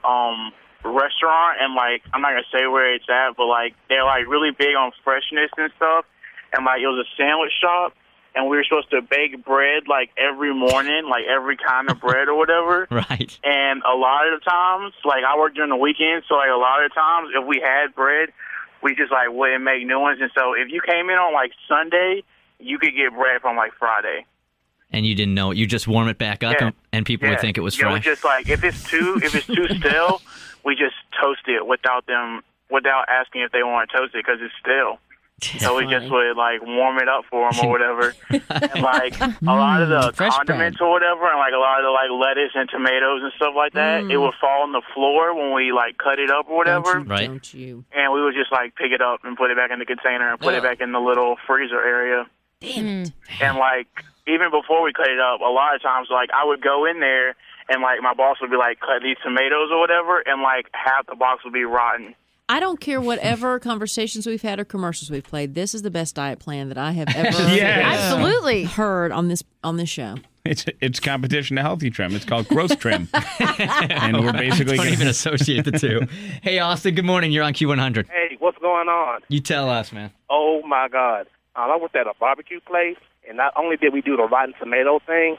[SPEAKER 14] a restaurant, and, like, I'm not going to say where it's at, but, like, they're, like, really big on freshness and stuff. And, like, it was a sandwich shop, and we were supposed to bake bread, like, every morning, like, every kind of bread or whatever.
[SPEAKER 3] Right.
[SPEAKER 14] And a lot of the times, like, I worked during the weekend, so, like, a lot of the times, if we had bread, we just, like, wouldn't make new ones. And so if you came in on, like, Sunday, you could get bread from, like, Friday.
[SPEAKER 3] And you didn't know it. You just warm it back up, and people would think it was fresh.
[SPEAKER 14] It was just, like, if it's too stale, we just toast it without asking if they want to toast it, because it's stale. So we just would, like, warm it up for them or whatever. And, like, a lot of the condiments or whatever, and, like, a lot of the, like, lettuce and tomatoes and stuff like that, it would fall on the floor when we, like, cut it up or whatever.
[SPEAKER 6] Don't you?
[SPEAKER 14] And we would just, like, pick it up and put it back in the container and put it back in the little freezer area.
[SPEAKER 6] Damn it.
[SPEAKER 14] And, like, even before we cut it up, a lot of times, like, I would go in there and, like, my boss would be like, cut these tomatoes or whatever, and, like, half the box would be rotten.
[SPEAKER 6] I don't care whatever conversations we've had or commercials we've played. This is the best diet plan that I have ever
[SPEAKER 11] Absolutely
[SPEAKER 6] heard on this show.
[SPEAKER 7] It's competition to Healthy Trim. It's called Gross Trim. And we're basically
[SPEAKER 3] don't even associate the two. Hey, Austin, good morning. You're on Q100.
[SPEAKER 15] Hey, what's going on?
[SPEAKER 3] You tell us, man.
[SPEAKER 15] Oh, my God. I worked at a barbecue place, and not only did we do the rotten tomato thing,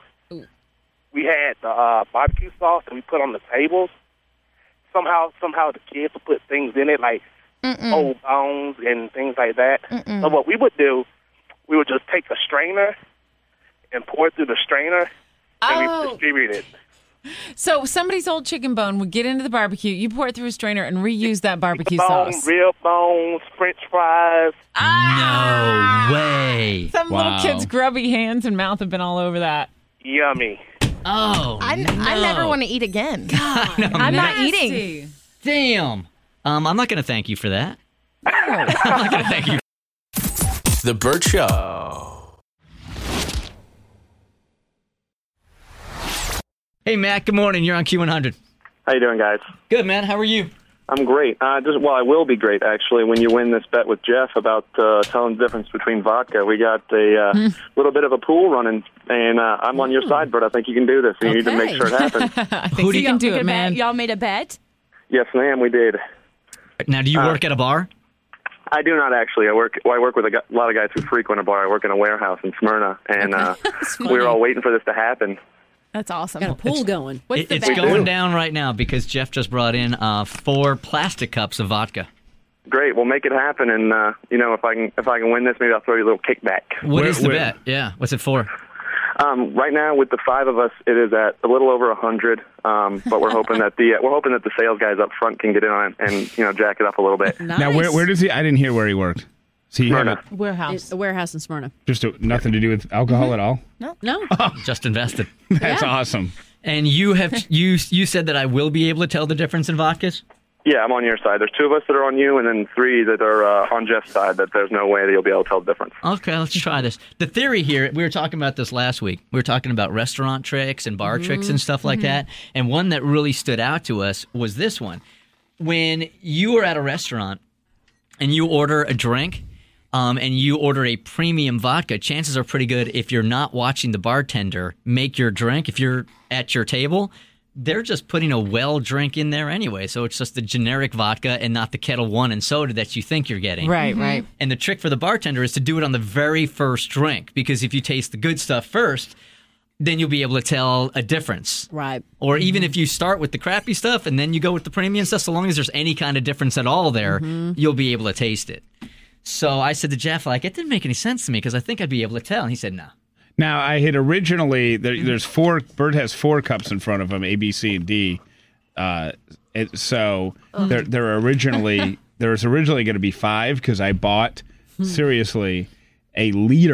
[SPEAKER 15] we had the barbecue sauce that we put on the tables. Somehow the kids would put things in it, like old bones and things like that. So what we would do, we would just take a strainer and pour it through the strainer, and we distribute it.
[SPEAKER 5] So somebody's old chicken bone would get into the barbecue, you pour it through a strainer, and reuse that barbecue sauce.
[SPEAKER 15] Real bones, French fries.
[SPEAKER 3] No way.
[SPEAKER 5] Some little kid's grubby hands and mouth have been all over that.
[SPEAKER 15] Yummy.
[SPEAKER 3] Oh,
[SPEAKER 11] I never want to eat again.
[SPEAKER 5] God,
[SPEAKER 11] I'm not eating.
[SPEAKER 3] Damn. I'm not going to thank you for that. I'm not going to thank you.
[SPEAKER 2] The Burt Show.
[SPEAKER 3] Hey, Matt, good morning. You're on Q100.
[SPEAKER 16] How you doing, guys?
[SPEAKER 3] Good, man. How are you?
[SPEAKER 16] I'm great. I will be great, actually, when you win this bet with Jeff about telling the difference between vodka. We got a little bit of a pool running, and I'm on your side, Bert. I think you can do this. You need to make sure it happens.
[SPEAKER 5] Who do you can do it, man?
[SPEAKER 11] Y'all made a bet?
[SPEAKER 16] Yes, ma'am, we did.
[SPEAKER 3] Now, do you work at a bar?
[SPEAKER 16] I do not, actually. I work with a lot of guys who frequent a bar. I work in a warehouse in Smyrna, and we were all waiting for this to happen.
[SPEAKER 11] That's awesome.
[SPEAKER 6] Got a pool going.
[SPEAKER 3] It's going down right now because Jeff just brought in 4 plastic cups of vodka.
[SPEAKER 16] Great, we'll make it happen, and if I can win this, maybe I'll throw you a little kickback.
[SPEAKER 3] What is the bet? Yeah, what's it for?
[SPEAKER 16] Right now, with the 5 of us, it is at a little over 100. But we're hoping that the sales guys up front can get in on it and jack it up a little bit.
[SPEAKER 6] Nice.
[SPEAKER 7] Now, where does he? I didn't hear where he worked. So you have a
[SPEAKER 6] warehouse. A warehouse in Smyrna.
[SPEAKER 7] Just nothing to do with alcohol at all?
[SPEAKER 6] No.
[SPEAKER 3] Just invested.
[SPEAKER 7] That's awesome.
[SPEAKER 3] And you said that I will be able to tell the difference in vodkas?
[SPEAKER 16] Yeah, I'm on your side. There's 2 of us that are on you, and then 3 that are on Jeff's side, that there's no way that you'll be able to tell the difference.
[SPEAKER 3] Okay, let's try this. The theory here, we were talking about this last week. We were talking about restaurant tricks and bar tricks and stuff like that. And one that really stood out to us was this one. When you are at a restaurant and you order a drink, and you order a premium vodka, chances are pretty good if you're not watching the bartender make your drink, if you're at your table, they're just putting a well drink in there anyway. So it's just the generic vodka and not the Kettle One and soda that you think you're getting.
[SPEAKER 5] Right, right.
[SPEAKER 3] And the trick for the bartender is to do it on the very first drink, because if you taste the good stuff first, then you'll be able to tell a difference.
[SPEAKER 6] Right.
[SPEAKER 3] Or even if you start with the crappy stuff and then you go with the premium stuff, so long as there's any kind of difference at all there, you'll be able to taste it. So I said to Jeff, like, it didn't make any sense to me because I think I'd be able to tell. And he said, no.
[SPEAKER 7] Now, I had originally, there's 4, Bert has 4 cups in front of him, A, B, C, and D. So there was originally going to be 5 because I bought, seriously, a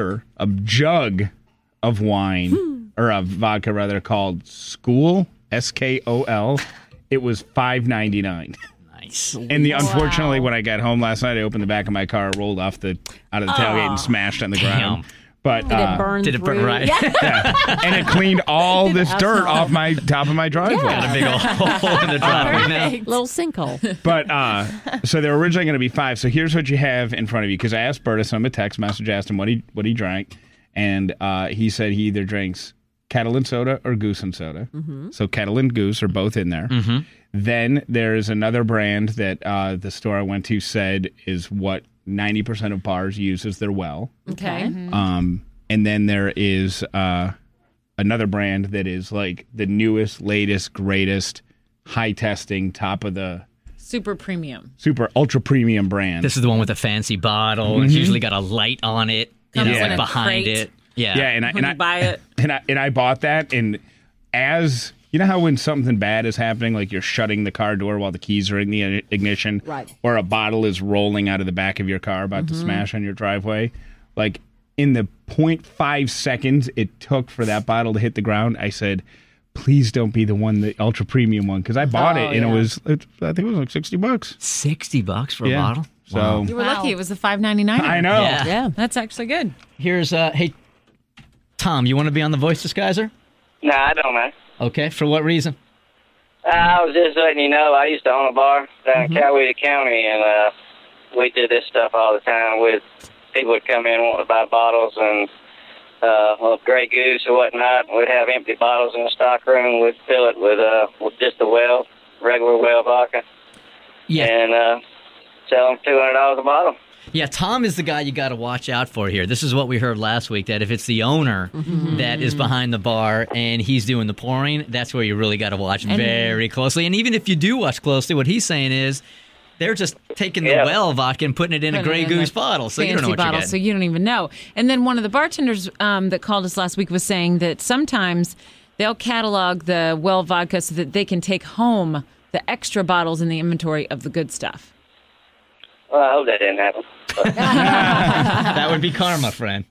[SPEAKER 7] jug of wine, or of vodka rather, called Skol, S-K-O-L. It was $5.99.
[SPEAKER 3] Nice.
[SPEAKER 7] And unfortunately, when I got home last night, I opened the back of my car, it rolled out of the tailgate and smashed on the ground. But
[SPEAKER 6] did it burn?
[SPEAKER 3] Did it burn right?
[SPEAKER 7] Yeah. And it cleaned all this dirt off my top of my driveway.
[SPEAKER 3] Got a big old hole in the driveway now.
[SPEAKER 6] Little sinkhole.
[SPEAKER 7] But so they were originally going to be 5. So here's what you have in front of you. Because I asked Bert, I sent him a text message, asked him what he drank, and he said he either drinks Kettle and soda or Goose and soda. So Kettle and Goose are both in there. Then there's another brand that the store I went to said is what 90% of bars use as their well.
[SPEAKER 6] Okay.
[SPEAKER 7] And then there is another brand that is like the newest, latest, greatest, high testing, top of the
[SPEAKER 5] super premium,
[SPEAKER 7] super ultra premium brand.
[SPEAKER 3] This is the one with a fancy bottle. It's usually got a light on it, like behind it. Yeah.
[SPEAKER 7] And I
[SPEAKER 5] buy it.
[SPEAKER 7] And I bought that, and as you know how when something bad is happening, like you're shutting the car door while the keys are in the ignition,
[SPEAKER 6] right?
[SPEAKER 7] Or a bottle is rolling out of the back of your car about to smash on your driveway, like in the 0.5 seconds it took for that bottle to hit the ground, I said, please don't be the ultra premium one, because I bought it and I think it was like $60.
[SPEAKER 3] $60 for a bottle?
[SPEAKER 7] So
[SPEAKER 5] you were lucky it was the $5.99.
[SPEAKER 7] I know.
[SPEAKER 5] Yeah, that's actually good.
[SPEAKER 3] Here's hey Tom, you want to be on the Voice Disguiser?
[SPEAKER 17] No, I don't, man.
[SPEAKER 3] Okay, for what reason?
[SPEAKER 17] I was just letting you know, I used to own a bar down in Coweta County, and we did this stuff all the time. People would come in wanting to buy bottles and Grey Goose or whatnot. We'd have empty bottles in the stock room. We'd fill it with just the regular well vodka, and sell them $200 a bottle.
[SPEAKER 3] Yeah, Tom is the guy you got to watch out for here. This is what we heard last week, that if it's the owner that is behind the bar and he's doing the pouring, that's where you really got to watch very closely. And even if you do watch closely, what he's saying is they're just taking the well vodka and putting it in a Grey Goose bottle, so you don't know what you're getting.
[SPEAKER 5] So you don't even know. And then one of the bartenders that called us last week was saying that sometimes they'll catalog the well vodka so that they can take home the extra bottles in the inventory of the good stuff.
[SPEAKER 17] Well, I hope that didn't happen.
[SPEAKER 3] That would be karma, friend.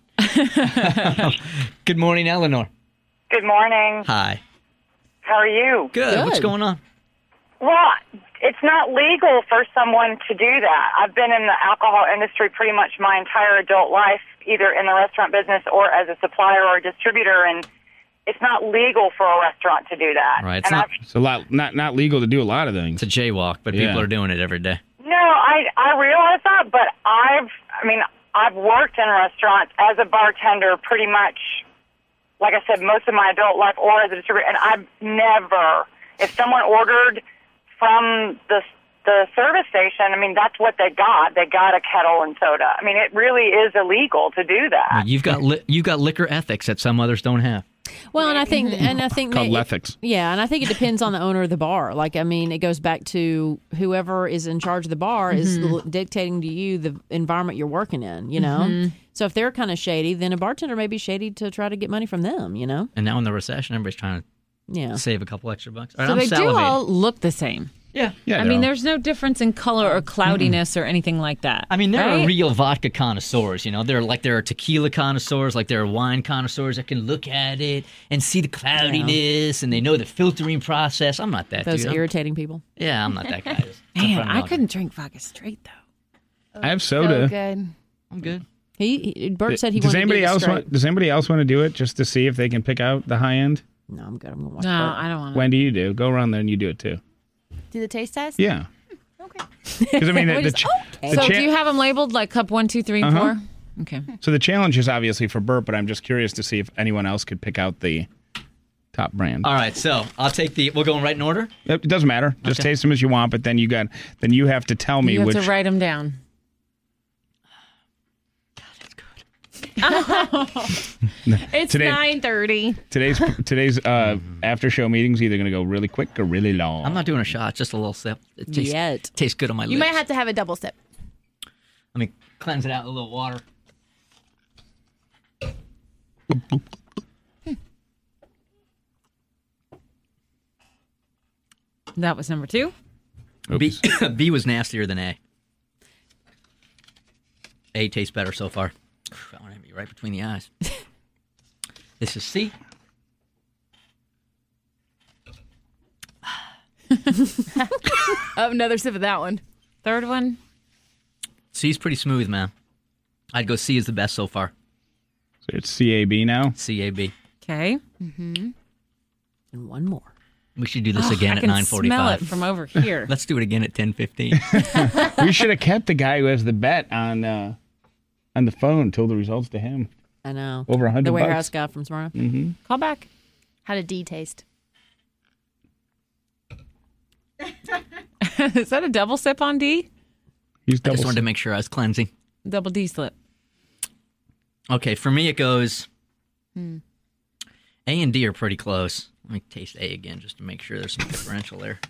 [SPEAKER 3] Good morning, Eleanor.
[SPEAKER 18] Good morning.
[SPEAKER 3] Hi.
[SPEAKER 18] How are you?
[SPEAKER 3] Good. What's going on?
[SPEAKER 18] Well, it's not legal for someone to do that. I've been in the alcohol industry pretty much my entire adult life, either in the restaurant business or as a supplier or a distributor, and it's not legal for a restaurant to do that.
[SPEAKER 3] Right.
[SPEAKER 7] It's a lot not legal to do a lot of things.
[SPEAKER 3] It's a jaywalk, but people are doing it every day.
[SPEAKER 18] No, I realize that, but I've worked in restaurants as a bartender pretty much, like I said, most of my adult life, or as a distributor, and I've never, if someone ordered from the service station, that's what they got. They got a kettle and soda. It really is illegal to do that.
[SPEAKER 3] Well, you've got liquor ethics that some others don't have.
[SPEAKER 6] Well, and I think
[SPEAKER 7] called lethics.
[SPEAKER 6] Yeah, and I think it depends on the owner of the bar. It goes back to whoever is in charge of the bar is dictating to you the environment you're working in. You know, so if they're kind of shady, then a bartender may be shady to try to get money from them. You know,
[SPEAKER 3] and now in the recession, everybody's trying to save a couple extra bucks. All right,
[SPEAKER 5] so
[SPEAKER 3] I'm
[SPEAKER 5] they
[SPEAKER 3] salivating.
[SPEAKER 5] do all look the same.
[SPEAKER 3] Yeah.
[SPEAKER 5] There's no difference in color or cloudiness or anything like that.
[SPEAKER 3] There are real vodka connoisseurs, there are tequila connoisseurs, like there are wine connoisseurs that can look at it and see the cloudiness, and they know the filtering process. I'm not that
[SPEAKER 6] Those
[SPEAKER 3] dude.
[SPEAKER 6] irritating people.
[SPEAKER 3] Yeah, I'm not that guy.
[SPEAKER 5] Man, I couldn't drink vodka straight, though.
[SPEAKER 7] I have soda.
[SPEAKER 11] So good.
[SPEAKER 3] I'm good.
[SPEAKER 6] Bert said he
[SPEAKER 7] does
[SPEAKER 6] wanted
[SPEAKER 7] anybody
[SPEAKER 6] to do
[SPEAKER 7] else
[SPEAKER 6] straight.
[SPEAKER 7] want? Does anybody else want to do it just to see if they can pick out the high end?
[SPEAKER 6] No, I'm good. I'm going to watch
[SPEAKER 5] No,
[SPEAKER 6] Bert.
[SPEAKER 5] I don't want to.
[SPEAKER 7] When do you do? Go around there and you do it too.
[SPEAKER 11] Do the taste test?
[SPEAKER 7] Yeah.
[SPEAKER 11] Okay.
[SPEAKER 7] Because
[SPEAKER 5] So do you have them labeled like cup 1, 2, 3, and 4? Okay.
[SPEAKER 7] So the challenge is obviously for Bert, but I'm just curious to see if anyone else could pick out the top brand.
[SPEAKER 3] All right, so I'll take we'll go right in order?
[SPEAKER 7] It doesn't matter. Just taste them as you want, but then you have to tell me
[SPEAKER 5] You have
[SPEAKER 7] which.
[SPEAKER 5] to write them down.
[SPEAKER 11] It's
[SPEAKER 7] Today-
[SPEAKER 11] 9:30.
[SPEAKER 7] Today's after show meeting's either going to go really quick or really long.
[SPEAKER 3] I'm not doing a shot, just a little sip. It
[SPEAKER 6] Yet.
[SPEAKER 3] tastes good on my lips.
[SPEAKER 11] You might have to have a double sip.
[SPEAKER 3] Let me cleanse it out with a little water.
[SPEAKER 5] That was number 2.
[SPEAKER 3] B was nastier than A. A tastes better so far. I want to be right between the eyes. This is C.
[SPEAKER 11] Oh, another sip of that one.
[SPEAKER 5] Third one.
[SPEAKER 3] C's pretty smooth, man. I'd go C is the best so far.
[SPEAKER 7] So it's CAB now?
[SPEAKER 3] CAB.
[SPEAKER 5] Okay.
[SPEAKER 6] Mm-hmm. And one more.
[SPEAKER 3] We should do this again
[SPEAKER 5] I
[SPEAKER 3] at
[SPEAKER 5] can
[SPEAKER 3] 9:45.
[SPEAKER 5] smell it from over here.
[SPEAKER 3] Let's do it again at 10:15.
[SPEAKER 7] We should have kept the guy who has the bet on the phone, told the results to him.
[SPEAKER 6] I know.
[SPEAKER 7] Over $100.
[SPEAKER 6] The warehouse guy from Smyrna.
[SPEAKER 7] Mm-hmm.
[SPEAKER 5] Call back.
[SPEAKER 11] How did D taste?
[SPEAKER 5] Is that a double sip on D?
[SPEAKER 3] I just wanted to make sure I was cleansing.
[SPEAKER 5] Double D slip.
[SPEAKER 3] Okay, for me it goes A and D are pretty close. Let me taste A again just to make sure there's some differential there.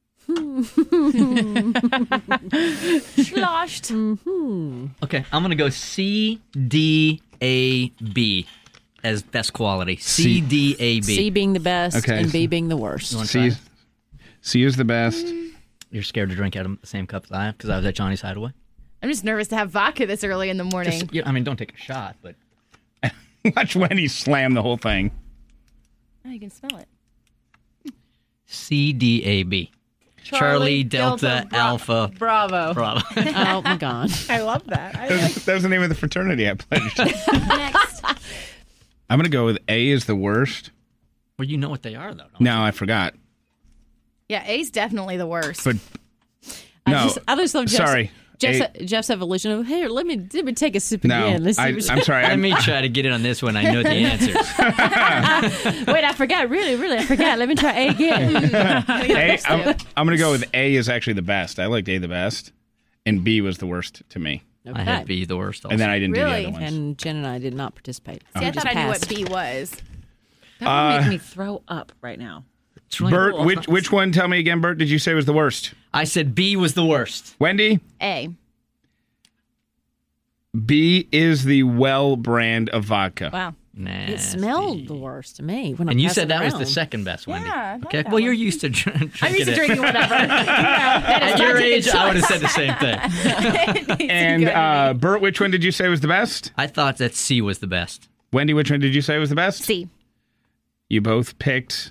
[SPEAKER 11] Sloshed.
[SPEAKER 3] Okay, I'm going to go C, D, A, B as best quality. C, D, A, B.
[SPEAKER 6] C being the best and B being the worst.
[SPEAKER 7] C is the best.
[SPEAKER 3] You're scared to drink out of the same cup as I am because I was at Johnny's Hideaway?
[SPEAKER 11] I'm just nervous to have vodka this early in the morning.
[SPEAKER 3] Don't take a shot, but...
[SPEAKER 7] Watch Wendy slam the whole thing.
[SPEAKER 11] Oh, you can smell it.
[SPEAKER 3] C, D, A, B. Charlie, Delta, Alpha,
[SPEAKER 11] Bravo.
[SPEAKER 6] Oh, my God.
[SPEAKER 11] I love that.
[SPEAKER 7] That was the name of the fraternity I pledged.
[SPEAKER 11] Next.
[SPEAKER 7] I'm going to go with A is the worst.
[SPEAKER 3] Well, you know what they are, though.
[SPEAKER 7] No, I forgot.
[SPEAKER 11] Yeah, A's definitely the worst.
[SPEAKER 7] But no,
[SPEAKER 6] I just love Jeff's,
[SPEAKER 7] sorry.
[SPEAKER 6] Jeff's evolution of, here, let me take a sip
[SPEAKER 7] No,
[SPEAKER 6] again. Let's see
[SPEAKER 7] I'm sorry.
[SPEAKER 3] Let me try to get it on this one. I know the answers.
[SPEAKER 6] Wait, I forgot. Really, I forgot. Let me try A again.
[SPEAKER 7] I'm going to go with A is actually the best. I liked A the best, and B was the worst to me.
[SPEAKER 6] Okay.
[SPEAKER 3] I had B the worst also.
[SPEAKER 7] And then I didn't do the
[SPEAKER 11] Really?
[SPEAKER 7] other ones.
[SPEAKER 6] And Jen and I did not participate.
[SPEAKER 11] See, I thought I knew what B was.
[SPEAKER 5] That would make me throw up right now.
[SPEAKER 3] Really
[SPEAKER 7] Bert,
[SPEAKER 3] cool.
[SPEAKER 7] which one? Tell me again, Bert. Did you say was the worst?
[SPEAKER 3] I said B was the worst.
[SPEAKER 7] Wendy?
[SPEAKER 11] A.
[SPEAKER 7] B is the Well brand of vodka.
[SPEAKER 11] Wow.
[SPEAKER 3] Nasty.
[SPEAKER 6] It smelled the worst to me. When
[SPEAKER 3] And
[SPEAKER 6] I
[SPEAKER 3] you
[SPEAKER 6] passed
[SPEAKER 3] said
[SPEAKER 6] it
[SPEAKER 3] that was the
[SPEAKER 6] around.
[SPEAKER 3] second best, Wendy.
[SPEAKER 11] Yeah, I
[SPEAKER 3] Okay.
[SPEAKER 11] like that
[SPEAKER 3] Well, you're
[SPEAKER 11] one.
[SPEAKER 3] used to drinking
[SPEAKER 11] I'm used to
[SPEAKER 3] it.
[SPEAKER 11] drinking whatever.
[SPEAKER 3] At your age, I would have said the same thing.
[SPEAKER 7] And Bert, which one did you say was the best?
[SPEAKER 3] I thought that C was the best.
[SPEAKER 7] Wendy, which one did you say was the best?
[SPEAKER 11] C.
[SPEAKER 7] You both picked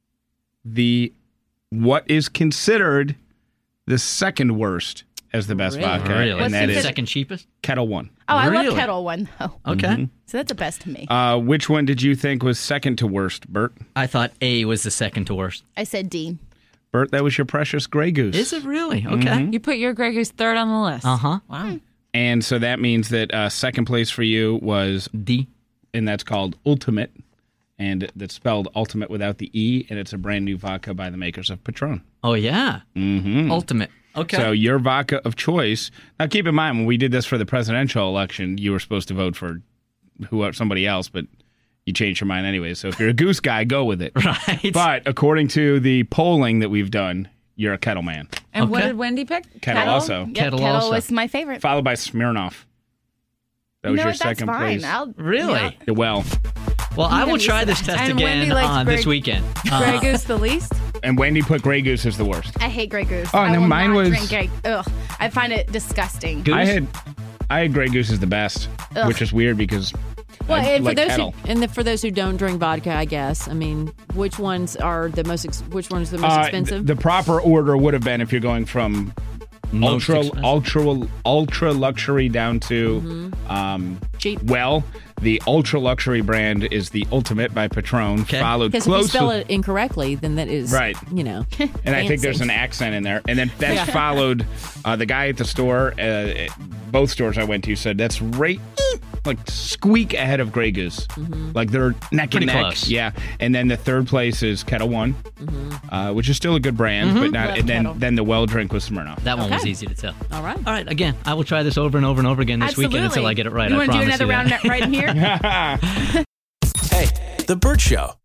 [SPEAKER 7] what is considered the second worst as the best vodka.
[SPEAKER 3] Really?
[SPEAKER 7] And
[SPEAKER 3] What's
[SPEAKER 7] that
[SPEAKER 3] the
[SPEAKER 7] is
[SPEAKER 3] second cheapest?
[SPEAKER 7] Kettle One.
[SPEAKER 11] Oh, I
[SPEAKER 3] Really?
[SPEAKER 11] love Kettle One, though.
[SPEAKER 3] Okay.
[SPEAKER 7] Mhm.
[SPEAKER 11] So that's the best to me.
[SPEAKER 7] Which one did you think was second to worst, Bert?
[SPEAKER 3] I thought A was the second to worst.
[SPEAKER 11] I said D.
[SPEAKER 7] Bert, that was your precious Grey Goose.
[SPEAKER 3] Is it really? Okay.
[SPEAKER 5] You put your Grey Goose third on the list.
[SPEAKER 3] Uh-huh.
[SPEAKER 5] Wow.
[SPEAKER 7] And so that means that second place for you was
[SPEAKER 3] D.
[SPEAKER 7] And that's called Ultimate. And that's spelled Ultimate without the E. And it's a brand new vodka by the makers of Patron.
[SPEAKER 3] Oh, yeah.
[SPEAKER 7] Mm-hmm.
[SPEAKER 3] Ultimate. Okay.
[SPEAKER 7] So your vodka of choice. Now, keep in mind, when we did this for the presidential election, you were supposed to vote for somebody else, but you changed your mind anyway. So if you're a Goose guy, go with it.
[SPEAKER 3] Right.
[SPEAKER 7] But according to the polling that we've done, you're a Kettle man.
[SPEAKER 5] And what did Wendy pick?
[SPEAKER 7] Kettle also.
[SPEAKER 11] Yep, Kettle was my favorite.
[SPEAKER 7] Followed by Smirnoff. That was
[SPEAKER 11] You know
[SPEAKER 7] your
[SPEAKER 11] what? That's
[SPEAKER 7] second
[SPEAKER 11] fine.
[SPEAKER 7] place.
[SPEAKER 3] Really?
[SPEAKER 7] Well.
[SPEAKER 3] Well, I will try this test
[SPEAKER 11] And
[SPEAKER 3] again
[SPEAKER 11] Wendy likes
[SPEAKER 3] this
[SPEAKER 11] Grey-
[SPEAKER 3] weekend.
[SPEAKER 11] Grey Goose the least?
[SPEAKER 7] And Wendy put Grey Goose as the worst.
[SPEAKER 11] I hate Grey Goose.
[SPEAKER 7] Oh,
[SPEAKER 11] I
[SPEAKER 7] no,
[SPEAKER 11] will
[SPEAKER 7] mine
[SPEAKER 11] not
[SPEAKER 7] was-
[SPEAKER 11] drink Grey. Ugh, I find it disgusting.
[SPEAKER 7] I had Grey Goose as the best,
[SPEAKER 11] Ugh.
[SPEAKER 7] which is weird because
[SPEAKER 6] Well,
[SPEAKER 7] I
[SPEAKER 6] and
[SPEAKER 7] like
[SPEAKER 6] for those
[SPEAKER 7] Kettle.
[SPEAKER 6] for those who don't drink vodka, I guess. I mean, which ones are the most? Which one is the most expensive?
[SPEAKER 7] The proper order would have been if you're going from
[SPEAKER 3] Most
[SPEAKER 7] ultra luxury down to
[SPEAKER 6] cheap.
[SPEAKER 7] Well, the ultra luxury brand is the Ultimate by Patron, followed
[SPEAKER 6] Because if you
[SPEAKER 7] close.
[SPEAKER 6] spell it incorrectly, then that is
[SPEAKER 7] Right.
[SPEAKER 6] You know,
[SPEAKER 7] And I think there's an accent in there. And then that's
[SPEAKER 6] Yeah.
[SPEAKER 7] followed, the guy at the store, both stores I went to said, that's right like squeak ahead of Grey Goose. Like they're neck
[SPEAKER 3] Pretty
[SPEAKER 7] and neck.
[SPEAKER 3] close.
[SPEAKER 7] Yeah. And then the third place is Kettle One, which is still a good brand, but not.
[SPEAKER 6] Love Kettle.
[SPEAKER 7] And then the Well Drink was Smirnoff.
[SPEAKER 3] That one was
[SPEAKER 6] Okay.
[SPEAKER 3] easy to tell.
[SPEAKER 6] All right.
[SPEAKER 3] All right, again, I will try this over and over and over again this weekend until I get it right.
[SPEAKER 11] You
[SPEAKER 3] I
[SPEAKER 11] want to do
[SPEAKER 3] promise
[SPEAKER 11] another
[SPEAKER 3] you
[SPEAKER 11] round
[SPEAKER 3] that.
[SPEAKER 11] right in here?
[SPEAKER 2] Hey, The Burt Show.